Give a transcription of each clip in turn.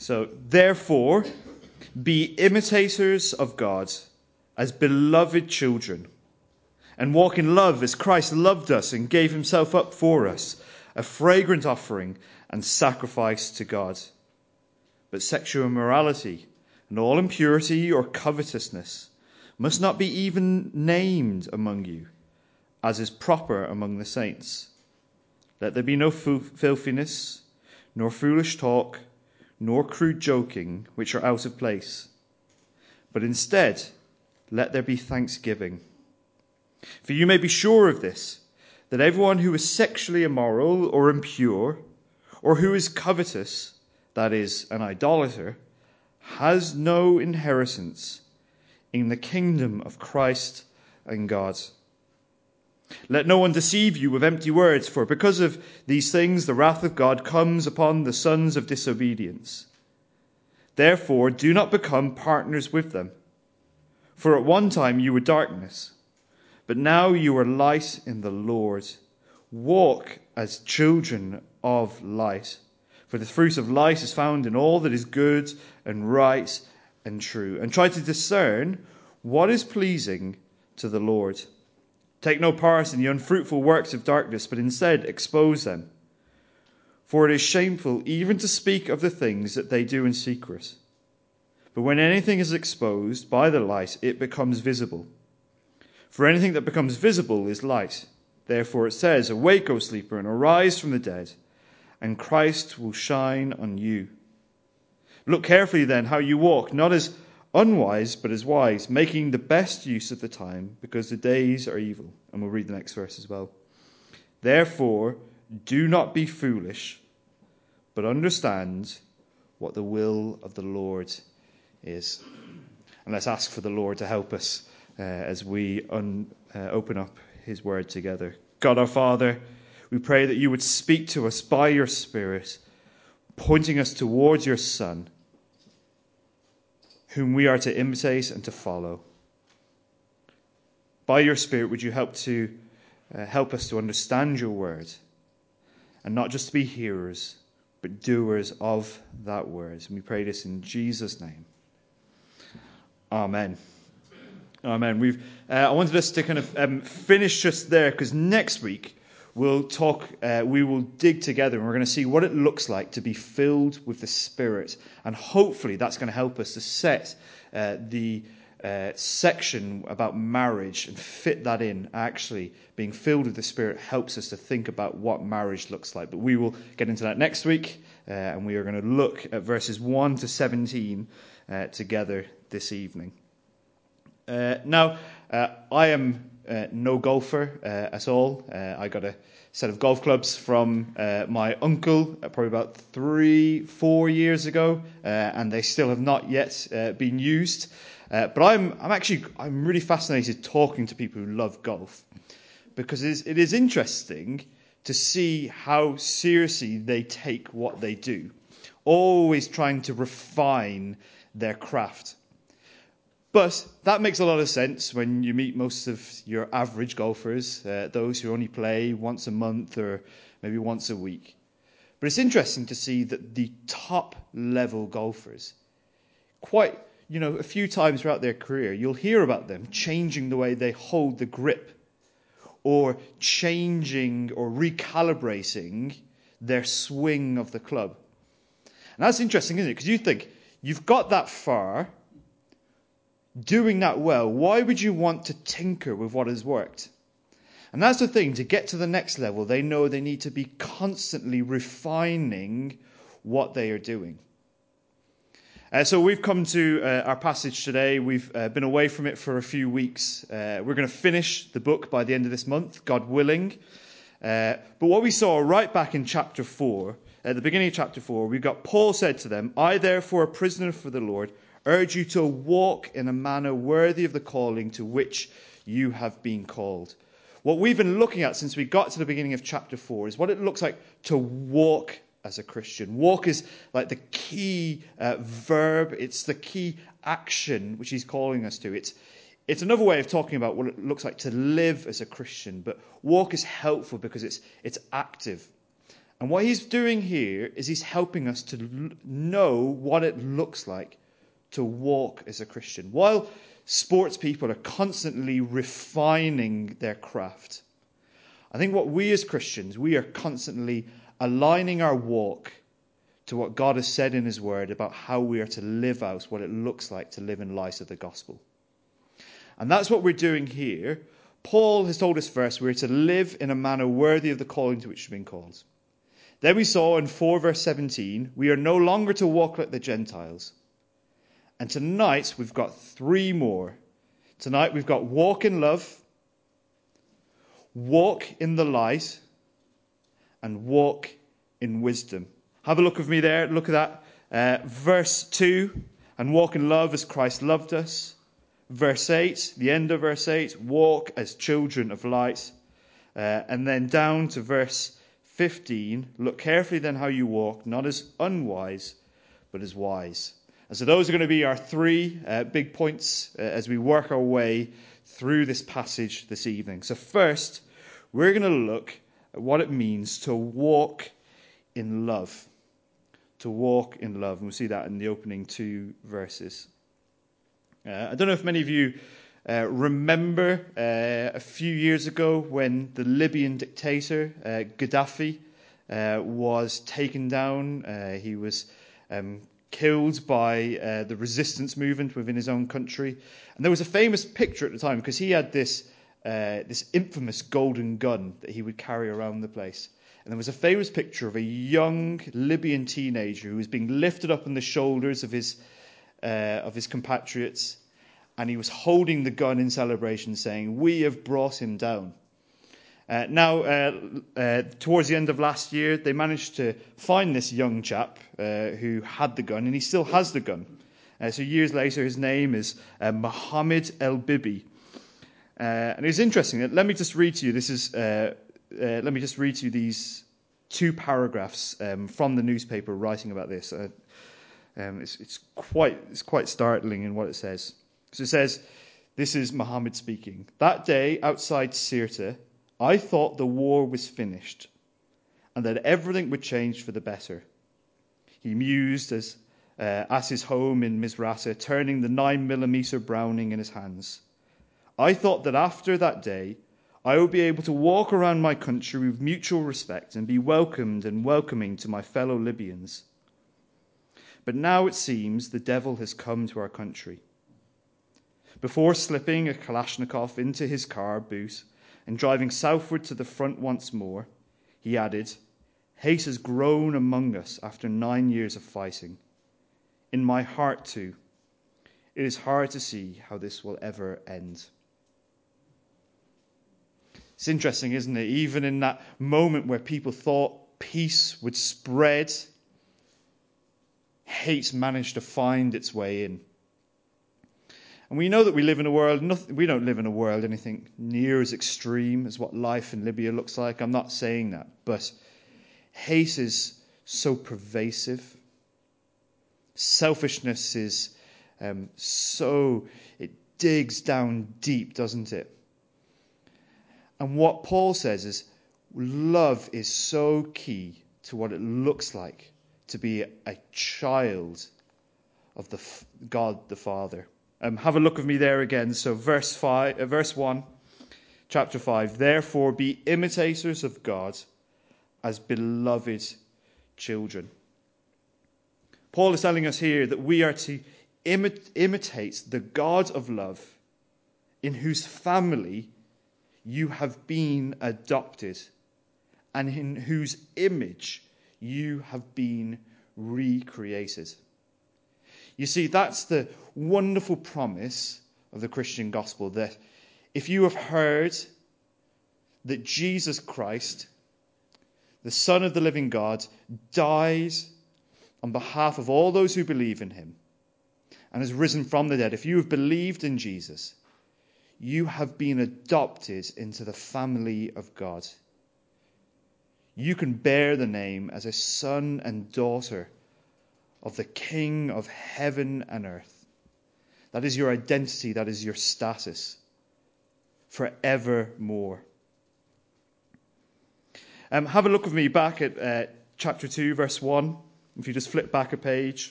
So, therefore, be imitators of God as beloved children, and walk in love as Christ loved us and gave himself up for us, a fragrant offering and sacrifice to God. But sexual immorality and all impurity or covetousness must not be even named among you, as is proper among the saints. Let there be no filthiness, nor foolish talk, nor crude joking, which are out of place. But instead, let there be thanksgiving. For you may be sure of this, that everyone who is sexually immoral or impure, or who is covetous, that is, an idolater, has no inheritance in the kingdom of Christ and God. Let no one deceive you with empty words, for because of these things the wrath of God comes upon the sons of disobedience. Therefore, do not become partners with them. For at one time you were darkness, but now you are light in the Lord. Walk as children of light, for the fruit of light is found in all that is good and right and true. And try to discern what is pleasing to the Lord. Take no part in the unfruitful works of darkness, but instead expose them. For it is shameful even to speak of the things that they do in secret. But when anything is exposed by the light, it becomes visible. For anything that becomes visible is light. Therefore it says, awake, O sleeper, and arise from the dead, and Christ will shine on you. Look carefully then how you walk, not as unwise, but as wise, making the best use of the time, because the days are evil. And we'll read the next verse as well. Therefore, do not be foolish, but understand what the will of the Lord is. And let's ask for the Lord to help us as we open up his word together. God our Father, we pray that you would speak to us by your Spirit, pointing us towards your Son, whom we are to imitate and to follow. By your Spirit, would you help us to understand your word, and not just to be hearers, but doers of that word. And we pray this in Jesus' name. Amen. Amen. I wanted us to kind of finish just there, because next week we'll talk, we will dig together and we're going to see what it looks like to be filled with the Spirit. And hopefully that's going to help us to set the section about marriage and fit that in. Actually, being filled with the Spirit helps us to think about what marriage looks like. But we will get into that next week, and we are going to look at verses 1 to 17 together this evening. Now, I am no golfer at all. I got a set of golf clubs from my uncle probably about 3-4 years ago, and they still have not yet been used. But I'm really fascinated talking to people who love golf, because it is interesting to see how seriously they take what they do, always trying to refine their craft. But that makes a lot of sense when you meet most of your average golfers, those who only play once a month or maybe once a week. But it's interesting to see that the top level golfers, a few times throughout their career, you'll hear about them changing the way they hold the grip, or changing or recalibrating their swing of the club. And that's interesting, isn't it? Because you think, you've got that far, doing that well, why would you want to tinker with what has worked? And that's the thing, to get to the next level, they know they need to be constantly refining what they are doing. So we've come to our passage today. We've been away from it for a few weeks. We're going to finish the book by the end of this month, God willing. But what we saw right back in chapter 4, at the beginning of chapter 4, we got Paul said to them, I therefore, a prisoner for the Lord, urge you to walk in a manner worthy of the calling to which you have been called. What we've been looking at since we got to the beginning of chapter 4 is what it looks like to walk as a Christian. Walk is like the key verb. It's the key action which he's calling us to. It's another way of talking about what it looks like to live as a Christian. But walk is helpful because it's active. And what he's doing here is he's helping us to know what it looks like to walk as a Christian. While sports people are constantly refining their craft, I think what we as Christians, we are constantly aligning our walk to what God has said in his word about how we are to live out what it looks like to live in light of the gospel. And that's what we're doing here. Paul has told us first we're to live in a manner worthy of the calling to which we've been called. Then we saw in 4 verse 17, we are no longer to walk like the Gentiles. And tonight we've got 3 more. Tonight we've got walk in love, walk in the light, and walk in wisdom. Have a look with me there. Look at that. Verse 2, and walk in love as Christ loved us. Verse 8, the end of verse 8, walk as children of light. And then down to verse 15, look carefully then how you walk, not as unwise, but as wise. And so those are going to be our 3 big points as we work our way through this passage this evening. So first, we're going to look at what it means to walk in love. To walk in love. And we'll see that in the opening 2 verses. I don't know if many of you remember a few years ago when the Libyan dictator Gaddafi was taken down. He was killed by the resistance movement within his own country. And there was a famous picture at the time because he had this infamous golden gun that he would carry around the place. And there was a famous picture of a young Libyan teenager who was being lifted up on the shoulders of his compatriots, and he was holding the gun in celebration, saying, "We have brought him down." Towards the end of last year, they managed to find this young chap who had the gun, and he still has the gun. So years later, his name is Mohammed El Bibi. And it's interesting. Let me just read to you. Let me just read to you these 2 paragraphs from the newspaper writing about this. It's quite startling in what it says. So it says, this is Muhammad speaking. "That day outside Sirte, I thought the war was finished and that everything would change for the better." He mused as at his home in Misrata, turning the 9mm Browning in his hands. "I thought that after that day, I would be able to walk around my country with mutual respect and be welcomed and welcoming to my fellow Libyans. But now it seems the devil has come to our country." Before slipping a Kalashnikov into his car boot and driving southward to the front once more, he added, "Hate has grown among us after 9 years of fighting. In my heart too. It is hard to see how this will ever end." It's interesting, isn't it? Even in that moment where people thought peace would spread, hate managed to find its way in. And we know that we live in a world, we don't live in a world anything near as extreme as what life in Libya looks like. I'm not saying that. But hate is so pervasive. Selfishness is it digs down deep, doesn't it? And what Paul says is love is so key to what it looks like to be a child of God the Father. Have a look with me there again. So verse 1, chapter 5. "Therefore be imitators of God as beloved children." Paul is telling us here that we are to imitate the God of love in whose family you have been adopted and in whose image you have been recreated. You see, that's the wonderful promise of the Christian gospel, that if you have heard that Jesus Christ, the Son of the living God, died on behalf of all those who believe in him and has risen from the dead, if you have believed in Jesus, you have been adopted into the family of God. You can bear the name as a son and daughter of the King of heaven and earth. That is your identity, that is your status forevermore. Have a look with me back at chapter 2, verse 1. If you just flip back a page.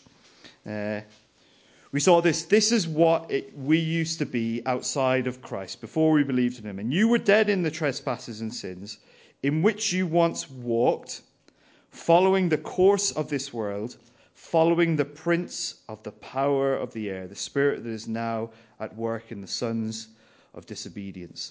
We saw this. This is what we used to be outside of Christ, before we believed in him. And you were dead in the trespasses and sins, in which you once walked, following the course of this world, following the prince of the power of the air, the spirit that is now at work in the sons of disobedience.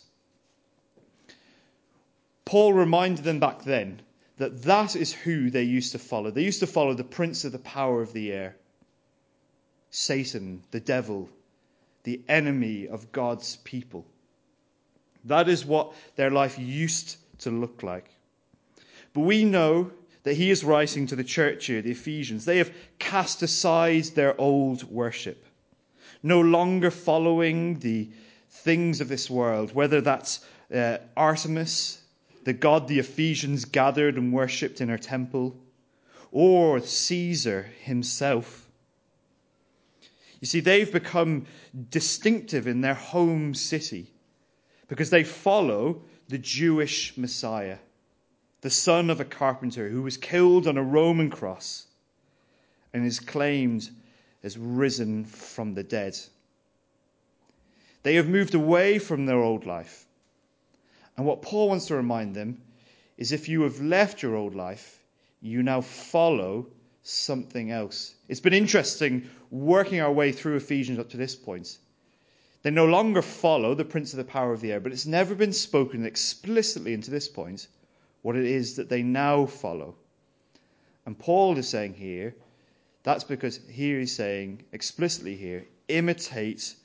Paul reminded them back then that that is who they used to follow. They used to follow the prince of the power of the air, Satan, the devil, the enemy of God's people. That is what their life used to look like. But we know that he is writing to the church here, the Ephesians. They have cast aside their old worship, no longer following the things of this world, whether that's Artemis, the god the Ephesians gathered and worshipped in her temple, or Caesar himself. You see, they've become distinctive in their home city because they follow the Jewish Messiah, the son of a carpenter who was killed on a Roman cross and is claimed as risen from the dead. They have moved away from their old life. And what Paul wants to remind them is if you have left your old life, you now follow something else. It's been interesting working our way through Ephesians up to this point. They no longer follow the prince of the power of the air, but it's never been spoken explicitly into this point what it is that they now follow. And Paul is saying here, that's because here he's saying explicitly here, imitate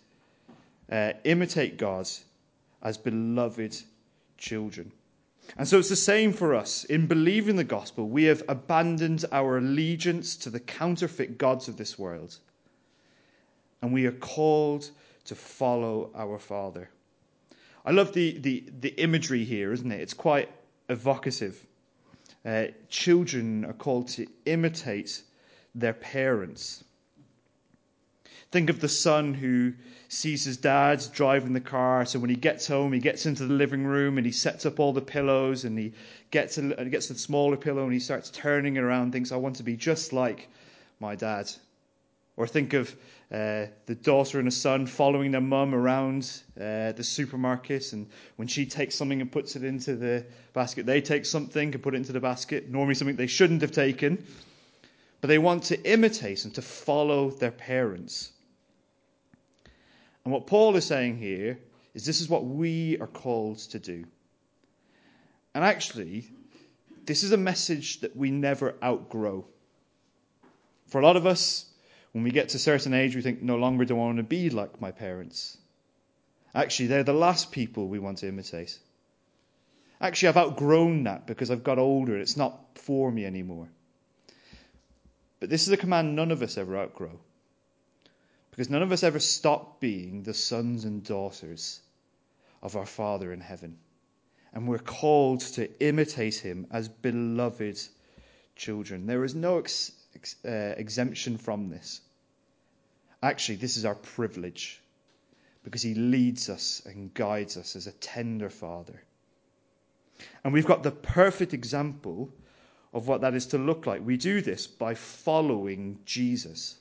God as beloved children. And so it's the same for us. In believing the gospel, we have abandoned our allegiance to the counterfeit gods of this world. And we are called to follow our Father. I love the imagery here, isn't it? It's quite evocative. Children are called to imitate their parents. Think of the son who sees his dad driving the car. So when he gets home, he gets into the living room and he sets up all the pillows and he gets the smaller pillow and he starts turning it around and thinks, I want to be just like my dad. Or think of the daughter and the son following their mum around the supermarket, and when she takes something and puts it into the basket, they take something and put it into the basket, normally something they shouldn't have taken. But they want to imitate and to follow their parents. And what Paul is saying here is this is what we are called to do. And actually, this is a message that we never outgrow. For a lot of us, when we get to a certain age, we think, no longer do I want to be like my parents. Actually, they're the last people we want to imitate. Actually, I've outgrown that because I've got older. It's not for me anymore. But this is a command none of us ever outgrow. Because none of us ever stop being the sons and daughters of our Father in heaven. And we're called to imitate him as beloved children. There is no exemption from this. Actually, this is our privilege. Because he leads us and guides us as a tender father. And we've got the perfect example of what that is to look like. We do this by following Jesus.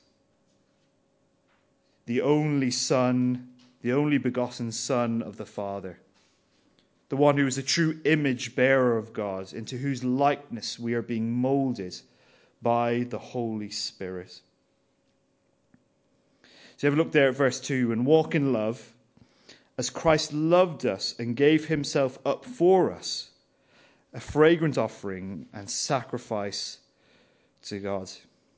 The only Son, the only begotten Son of the Father. The one who is a true image bearer of God, into whose likeness we are being molded by the Holy Spirit. So have a look there at verse 2. And walk in love, as Christ loved us and gave himself up for us, a fragrant offering and sacrifice to God.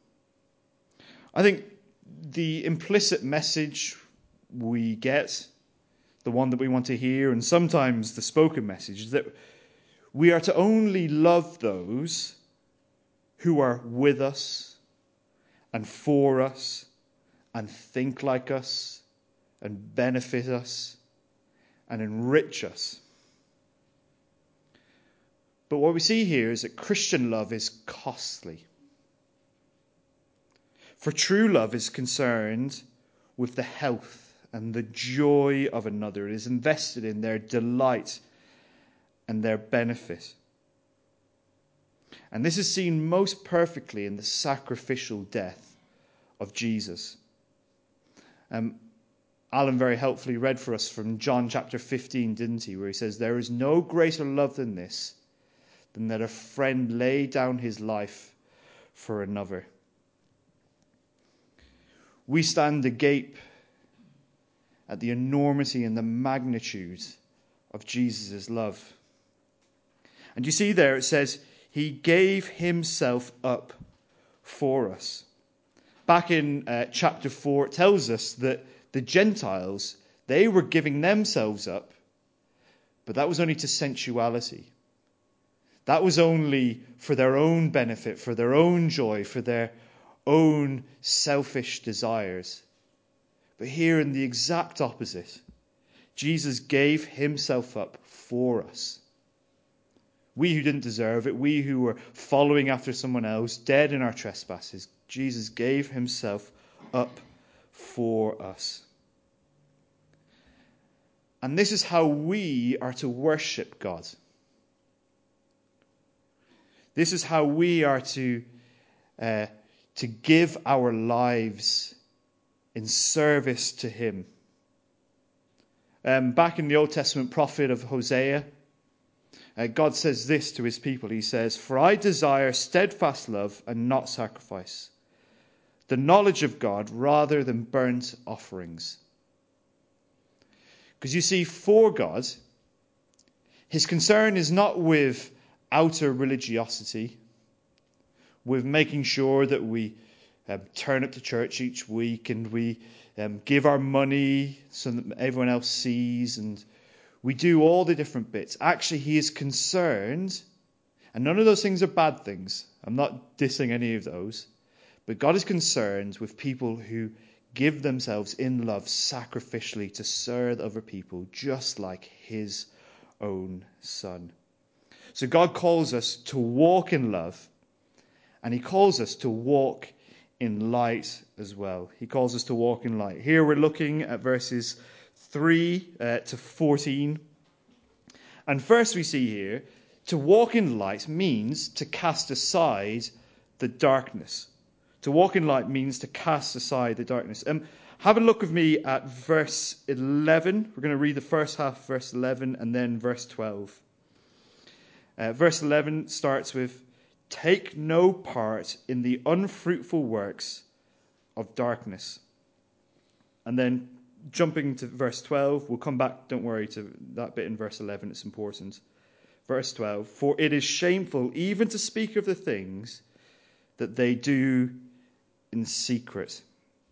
I think the implicit message we get, the one that we want to hear, and sometimes the spoken message, is that we are to only love those who are with us and for us and think like us and benefit us and enrich us. But what we see here is that Christian love is costly. For true love is concerned with the health and the joy of another. It is invested in their delight and their benefit. And this is seen most perfectly in the sacrificial death of Jesus. Alan very helpfully read for us from John chapter 15, didn't he? Where he says, "There is no greater love than this, than that a friend lay down his life for another." We stand agape at the enormity and the magnitude of Jesus' love. And you see there it says, he gave himself up for us. Back in chapter 4, it tells us that the Gentiles, they were giving themselves up, but that was only to sensuality. That was only for their own benefit, for their own joy, for their own selfish desires. But here in the exact opposite, Jesus gave himself up for us. We who didn't deserve it, we who were following after someone else, dead in our trespasses, Jesus gave himself up for us. And this is how we are to worship God. This is how we are to give our lives in service to him. Back in the Old Testament prophet of Hosea, God says this to his people. He says, "For I desire steadfast love and not sacrifice, the knowledge of God rather than burnt offerings." Because you see, for God, his concern is not with outer religiosity, with making sure that we turn up to church each week and we give our money so that everyone else sees, and we do all the different bits. Actually, he is concerned, and none of those things are bad things. I'm not dissing any of those. But God is concerned with people who give themselves in love sacrificially to serve other people, just like his own Son. So God calls us to walk in love, and he calls us to walk in light as well. He calls us to walk in light. Here we're looking at verses 3 to 14. And first we see here, to walk in light means to cast aside the darkness. To walk in light means to cast aside the darkness. Have a look with me at verse 11. We're going to read the first half, verse 11, and then verse 12. Verse 11 starts with, "Take no part in the unfruitful works of darkness." And then jumping to verse 12, we'll come back, don't worry, to that bit in verse 11, it's important. Verse 12, "For it is shameful even to speak of the things that they do in secret."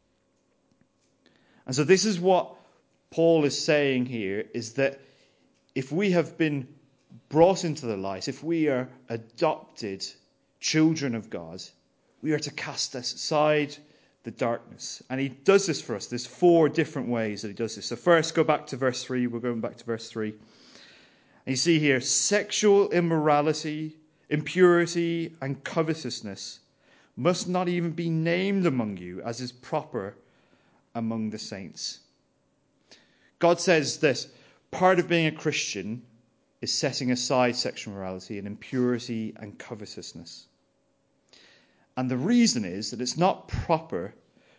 And so this is what Paul is saying here, is that if we have been brought into the light, if we are adopted children of God, we are to cast aside the darkness. And he does this for us. There's 4 different ways that he does this. So first, go back to verse 3. We're going back to verse 3. And you see here, sexual immorality, impurity, and covetousness must not even be named among you, as is proper among the saints. God says this, part of being a Christian is setting aside sexual morality and impurity and covetousness. And the reason is that it's not proper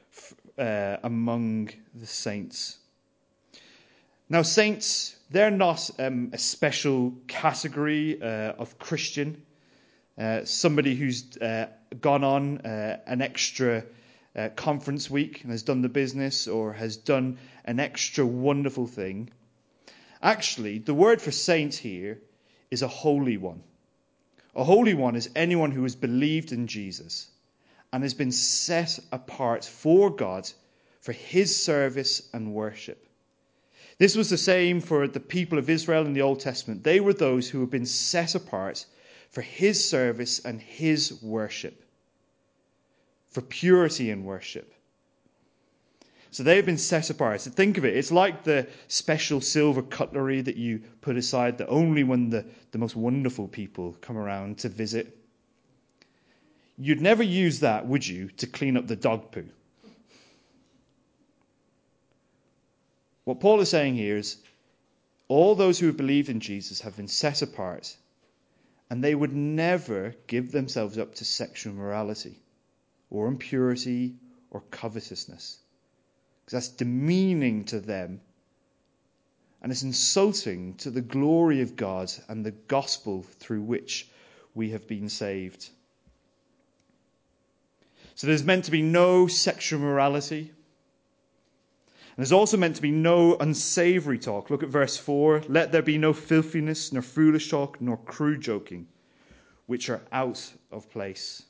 among the saints. Now, saints, they're not a special category of Christian. Somebody who's gone on an extra conference week and has done the business or has done an extra wonderful thing. Actually, the word for saint here is a holy one. A holy one is anyone who has believed in Jesus and has been set apart for God for his service and worship. This was the same for the people of Israel in the Old Testament. They were those who had been set apart for his service and his worship, for purity in worship. So they've been set apart. So think of it, it's like the special silver cutlery that you put aside that only when the most wonderful people come around to visit. You'd never use that, would you, to clean up the dog poo? What Paul is saying here is all those who have believed in Jesus have been set apart, And they would never give themselves up to sexual immorality or impurity or covetousness. Because that's demeaning to them. And it's insulting to the glory of God and the gospel through which we have been saved. So there's meant to be no sexual morality. And there's also meant to be no unsavory talk. Look at verse 4. Let there be no filthiness, nor foolish talk, nor crude joking, which are out of place.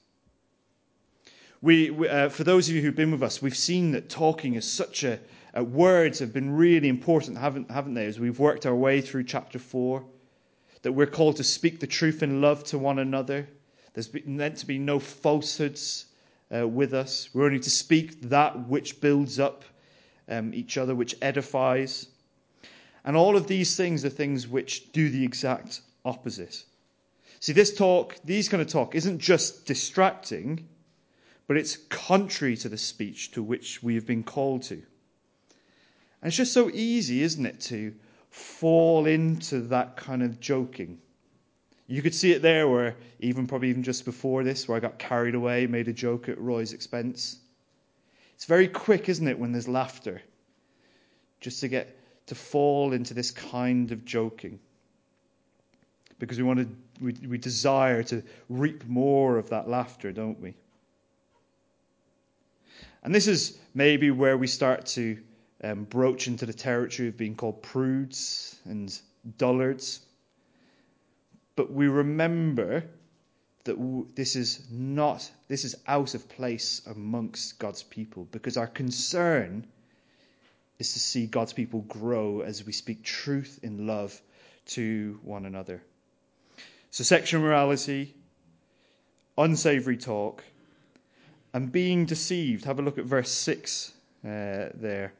For those of you who've been with us, we've seen that talking is such words have been really important, haven't they, as we've worked our way through chapter 4, that we're called to speak the truth in love to one another. There's meant to be no falsehoods with us. We're only to speak that which builds up each other, which edifies. And all of these things are things which do the exact opposite. See, these kind of talk isn't just distracting, but it's contrary to the speech to which we have been called to. And it's just so easy, isn't it, to fall into that kind of joking. You could see it there where probably even just before this, where I got carried away, made a joke at Roy's expense. It's very quick, isn't it, when there's laughter, just to get to fall into this kind of joking. Because we desire to reap more of that laughter, don't we? And this is maybe where we start to broach into the territory of being called prudes and dullards. But we remember that this is out of place amongst God's people, because our concern is to see God's people grow as we speak truth in love to one another. So sexual morality, unsavory talk, and being deceived. Have a look at verse 6 there.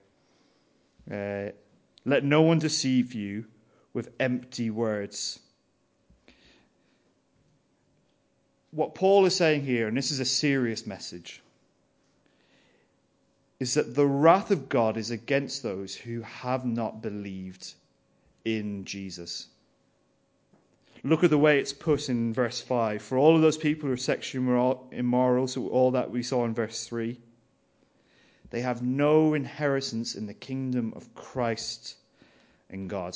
Let no one deceive you with empty words. What Paul is saying here, and this is a serious message, is that the wrath of God is against those who have not believed in Jesus. Look at the way it's put in verse 5. For all of those people who are sexually immoral, so all that we saw in verse 3, they have no inheritance in the kingdom of Christ and God.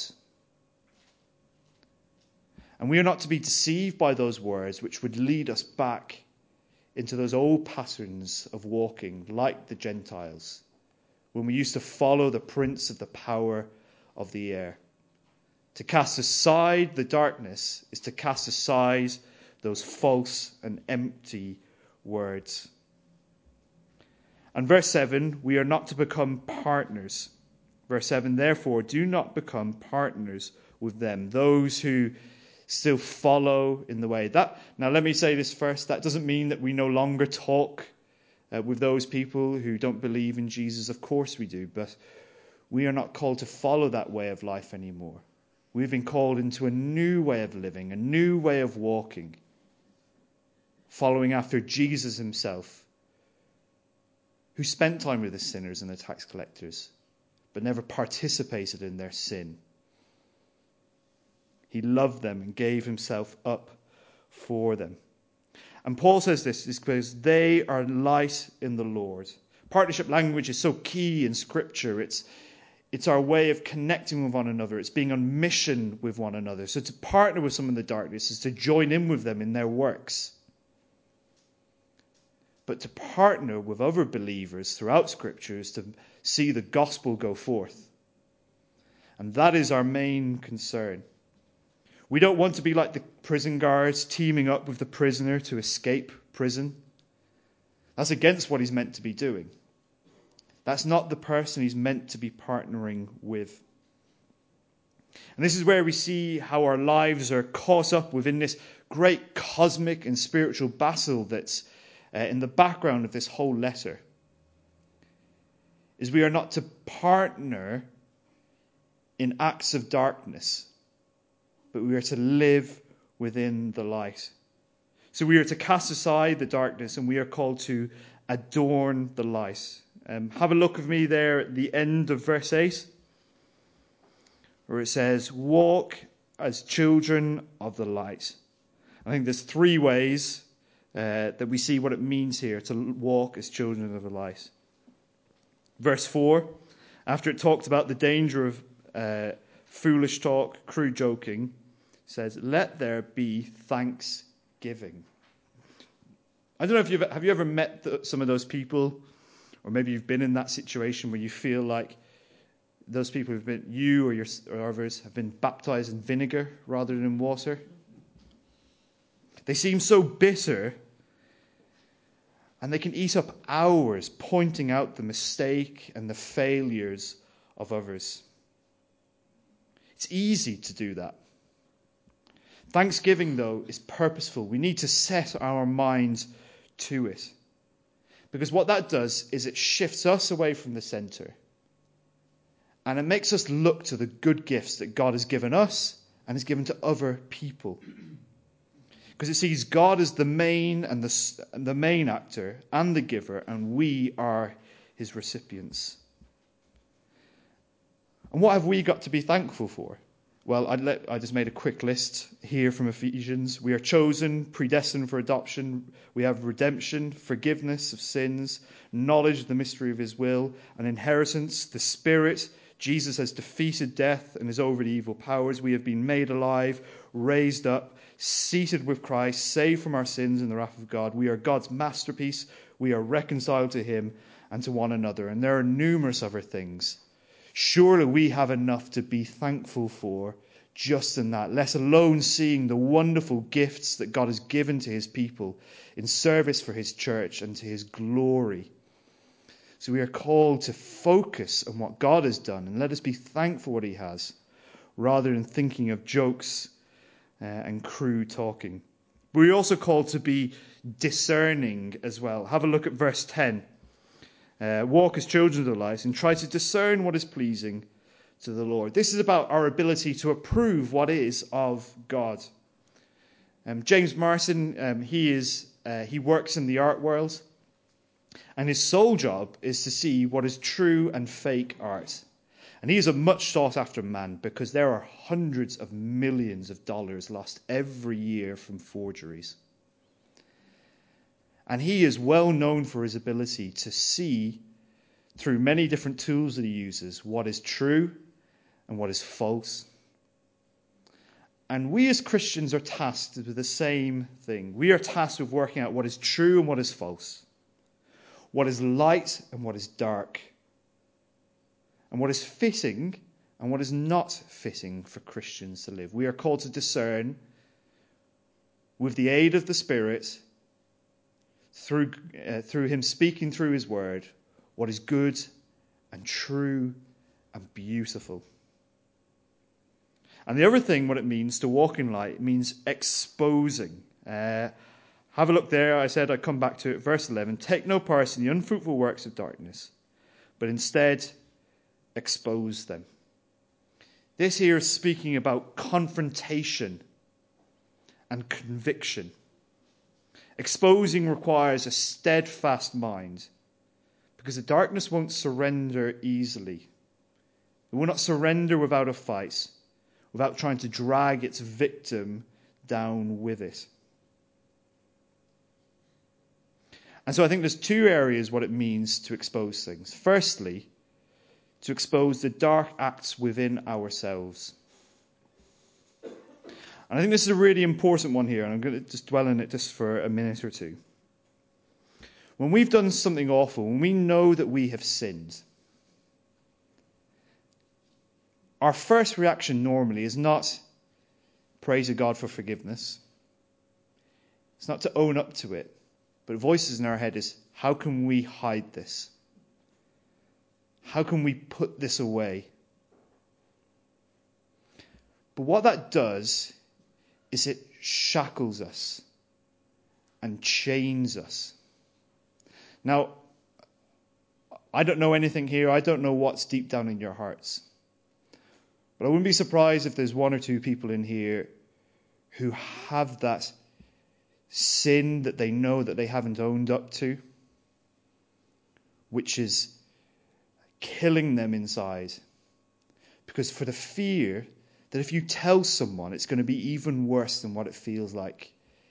And we are not to be deceived by those words which would lead us back into those old patterns of walking like the Gentiles, when we used to follow the prince of the power of the air. To cast aside the darkness is to cast aside those false and empty words. And verse 7, we are not to become partners. Verse 7, therefore, do not become partners with them, those who still follow in the way. Now, let me say this first. That doesn't mean that we no longer talk with those people who don't believe in Jesus. Of course we do, but we are not called to follow that way of life anymore. We've been called into a new way of living, a new way of walking, following after Jesus himself, who spent time with the sinners and the tax collectors, but never participated in their sin. He loved them and gave himself up for them. And Paul says this is because they are light in the Lord. Partnership language is so key in Scripture. It's our way of connecting with one another. It's being on mission with one another. So to partner with someone in the darkness is to join in with them in their works. But to partner with other believers throughout Scripture is to see the gospel go forth. And that is our main concern. We don't want to be like the prison guards teaming up with the prisoner to escape prison. That's against what he's meant to be doing. That's not the person he's meant to be partnering with. And this is where we see how our lives are caught up within this great cosmic and spiritual battle that's in the background of this whole letter. Is we are not to partner in acts of darkness, but we are to live within the light. So we are to cast aside the darkness, and we are called to adorn the light. Have a look with me there at the end of verse 8, where it says, walk as children of the light, I think there's three ways that we see what it means here to walk as children of the light. Verse 4, after it talked about the danger of foolish talk, crude joking, says, let there be thanksgiving. I don't know if have you ever met some of those people, or maybe you've been in that situation where you feel like those people who've been, you or others, have been baptized in vinegar rather than in water. They seem so bitter, and they can eat up hours pointing out the mistake and the failures of others. It's easy to do that. Thanksgiving, though, is purposeful. We need to set our minds to it. Because what that does is it shifts us away from the center. And it makes us look to the good gifts that God has given us and has given to other people. Because it sees God as the main and the main actor and the giver, and we are his recipients. And what have we got to be thankful for? Well, I just made a quick list here from Ephesians. We are chosen, predestined for adoption. We have redemption, forgiveness of sins, knowledge of the mystery of his will, an inheritance, the Spirit. Jesus has defeated death and is over the evil powers. We have been made alive, raised up, seated with Christ, saved from our sins and the wrath of God. We are God's masterpiece. We are reconciled to him and to one another. And there are numerous other things. Surely we have enough to be thankful for just in that, let alone seeing the wonderful gifts that God has given to his people in service for his church and to his glory. So we are called to focus on what God has done and let us be thankful for what he has, rather than thinking of jokes and crude talking. We're also called to be discerning as well. Have a look at verse 10. Walk as children of the light and try to discern what is pleasing to the Lord. This is about our ability to approve what is of God. James Martin, he works in the art world, and his sole job is to see what is true and fake art. And he is a much sought after man because there are hundreds of millions of dollars lost every year from forgeries. And he is well known for his ability to see, through many different tools that he uses, what is true and what is false. And we as Christians are tasked with the same thing. We are tasked with working out what is true and what is false, what is light and what is dark, and what is fitting and what is not fitting for Christians to live. We are called to discern, with the aid of the Spirit, through him speaking through his word, what is good and true and beautiful. And the other thing, what it means to walk in light, it means exposing. Have a look there. I said I'd come back to it. Verse 11, take no part in the unfruitful works of darkness, but instead expose them. This here is speaking about confrontation and conviction. Exposing requires a steadfast mind, because the darkness won't surrender easily. It will not surrender without a fight, without trying to drag its victim down with it. And so I think there's two areas what it means to expose things. Firstly, to expose the dark acts within ourselves. And I think this is a really important one here, and I'm going to just dwell on it just for a minute or two. When we've done something awful, when we know that we have sinned, our first reaction normally is not praise to God for forgiveness. It's not to own up to it, but voices in our head is, how can we hide this? How can we put this away? But what that does is it shackles us and chains us. Now, I don't know anything here. I don't know what's deep down in your hearts. But I wouldn't be surprised if there's one or two people in here who have that sin that they know that they haven't owned up to, which is killing them inside. Because for the fear that if you tell someone, it's going to be even worse than what it feels like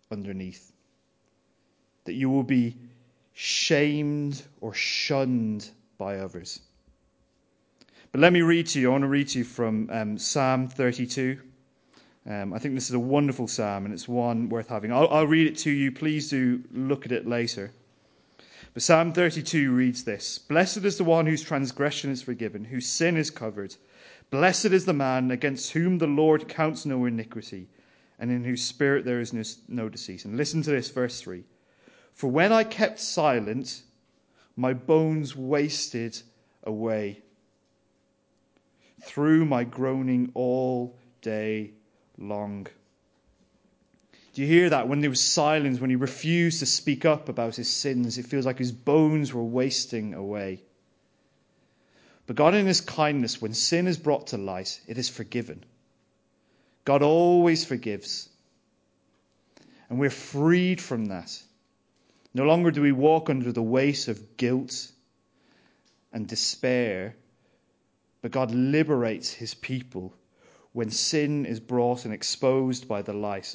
underneath. That you will be shamed or shunned by others. But let me read to you. I want to read to you from Psalm 32. I think this is a wonderful psalm, and it's one worth having. I'll read it to you. Please do look at it later. But Psalm 32 reads this: Blessed is the one whose transgression is forgiven, whose sin is covered. Blessed is the man against whom the Lord counts no iniquity, and in whose spirit there is no deceit. And listen to this, verse 3. For when I kept silent, my bones wasted away through my groaning all day long. Do you hear that? When there was silence, when he refused to speak up about his sins, it feels like his bones were wasting away. But God in his kindness, when sin is brought to light, it is forgiven. God always forgives. And we're freed from that. No longer do we walk under the weight of guilt and despair, but God liberates his people when sin is brought and exposed by the light.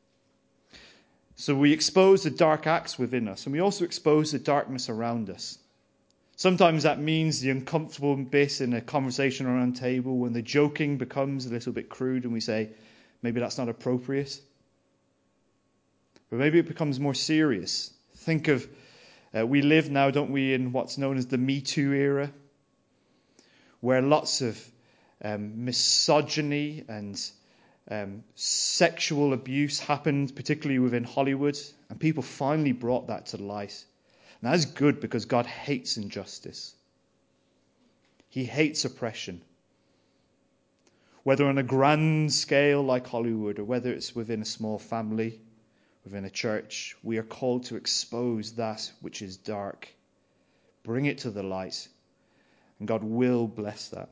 So we expose the dark acts within us, and we also expose the darkness around us. Sometimes that means the uncomfortable bit in a conversation around a table when the joking becomes a little bit crude and we say, maybe that's not appropriate. But maybe it becomes more serious. Think of, we live now, don't we, in what's known as the Me Too era, where lots of misogyny and sexual abuse happened, particularly within Hollywood, and people finally brought that to light. And that is good because God hates injustice. He hates oppression. Whether on a grand scale like Hollywood or whether it's within a small family, within a church, we are called to expose that which is dark. Bring it to the light. And God will bless that.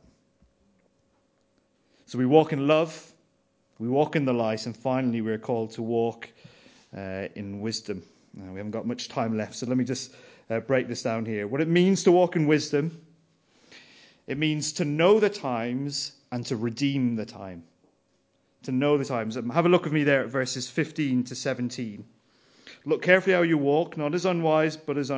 So we walk in love, we walk in the light, and finally we're called to walk in wisdom. Now, we haven't got much time left, so let me just break this down here. What it means to walk in wisdom, it means to know the times and to redeem the time. To know the times. Have a look with me there at verses 15 to 17. Look carefully how you walk, not as unwise, but as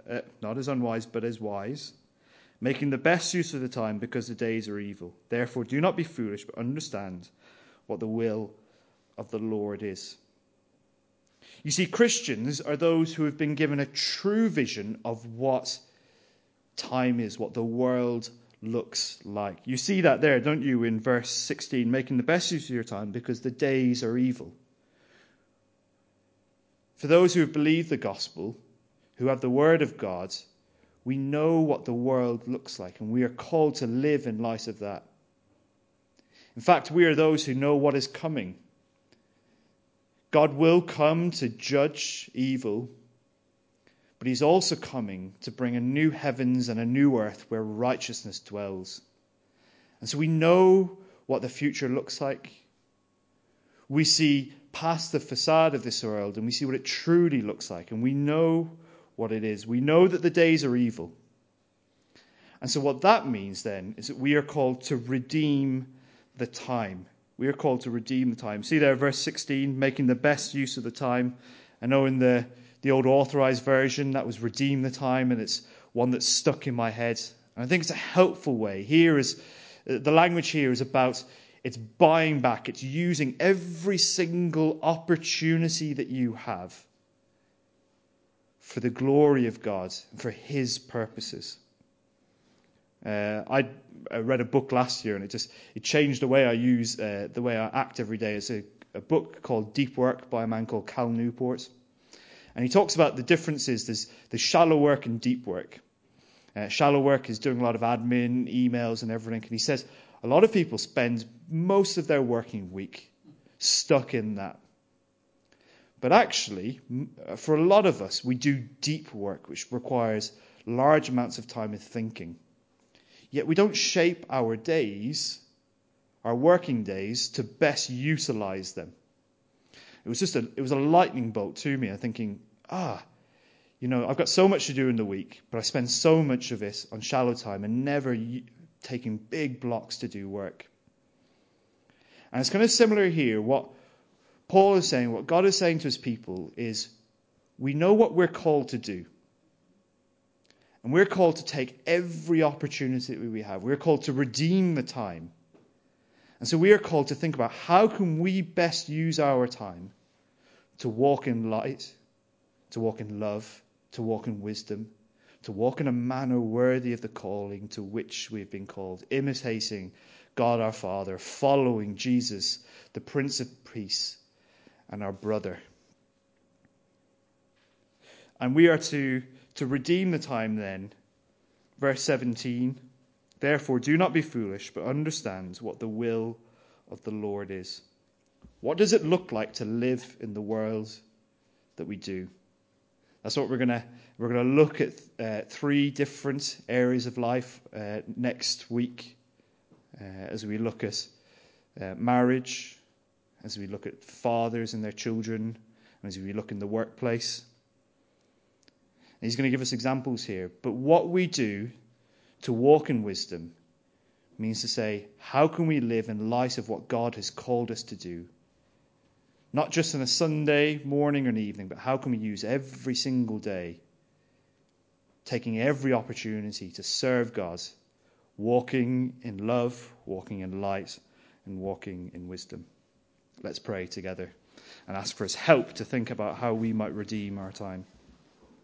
wise, making the best use of the time because the days are evil. Therefore, do not be foolish, but understand what the will of the Lord is. You see, Christians are those who have been given a true vision of what time is, what the world looks like. You see that there, don't you, in verse 16, making the best use of your time because the days are evil. For those who have believed the gospel, who have the word of God, we know what the world looks like, and we are called to live in light of that. In fact, we are those who know what is coming. God will come to judge evil, but he's also coming to bring a new heavens and a new earth where righteousness dwells. And so we know what the future looks like. We see past the facade of this world and we see what it truly looks like, and we know what it is. We know that the days are evil. And so what that means then is that we are called to redeem the time. We are called to redeem the time. See there, verse 16, making the best use of the time. I know in the old authorized version that was redeem the time, and it's one that's stuck in my head. And I think it's a helpful way. The language here is about, it's buying back. It's using every single opportunity that you have for the glory of God and for his purposes. I read a book last year, and it changed the way I use, the way I act every day. It's a book called Deep Work by a man called Cal Newport. And he talks about the differences. There's shallow work and deep work. Shallow work is doing a lot of admin, emails and everything. And he says a lot of people spend most of their working week stuck in that. But actually, for a lot of us, we do deep work, which requires large amounts of time and thinking. Yet we don't shape our days, our working days, to best utilize them. It was a lightning bolt to me. I'm thinking, I've got so much to do in the week, but I spend so much of it on shallow time and never taking big blocks to do work. And it's kind of similar here. What Paul is saying, what God is saying to his people is, we know what we're called to do. And we're called to take every opportunity that we have. We're called to redeem the time. And so we are called to think about how can we best use our time to walk in light, to walk in love, to walk in wisdom, to walk in a manner worthy of the calling to which we have been called, imitating God our Father, following Jesus, the Prince of Peace, and our brother. And we are to redeem the time then. Verse 17, therefore do not be foolish, but understand what the will of the Lord is. What does it look like to live in the world that we do? That's what we're going to look at 3 different areas of life next week as we look at marriage, as we look at fathers and their children, and as we look in the workplace. And he's going to give us examples here. But what we do to walk in wisdom means to say, how can we live in light of what God has called us to do? Not just on a Sunday morning or an evening, but how can we use every single day, taking every opportunity to serve God, walking in love, walking in light, and walking in wisdom. Let's pray together and ask for his help to think about how we might redeem our time.